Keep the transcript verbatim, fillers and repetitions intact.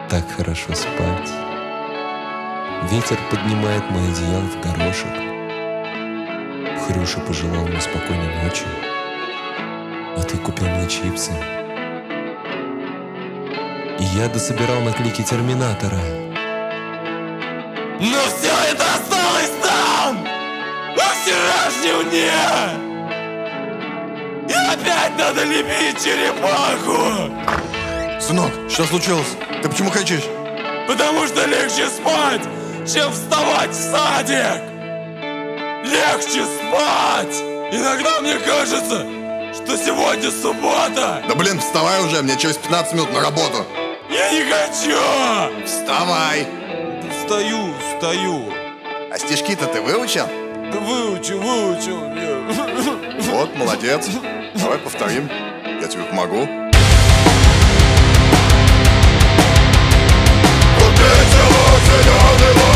Так хорошо спать. Ветер поднимает мое одеяло в горошек. Хрюша пожелал мне спокойной ночи, а ты купил мне чипсы. И я дособирал наклейки Терминатора. Но все это осталось там, во вчерашнем дне. И опять надо лепить черепаху. Сынок, что случилось? Ты почему кричишь? Потому что легче спать, чем вставать в садик. Легче спать. Иногда мне кажется, что сегодня суббота. Да блин, вставай уже, мне через пятнадцать минут на работу. Я не хочу. Вставай. Да встаю, встаю. А стишки-то ты выучил? Да выучил, выучил. Вот, молодец. Давай повторим. Я тебе помогу. Убейте зеленый